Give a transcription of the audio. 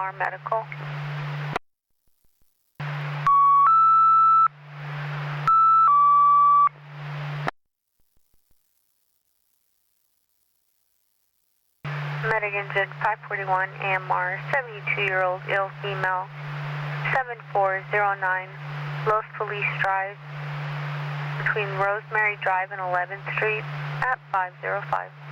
AMR Medical. Medic engine 541 AMR, 72-year-old ill female, 7409 Los Feliz Drive, between Rosemary Drive and 11th Street at 505.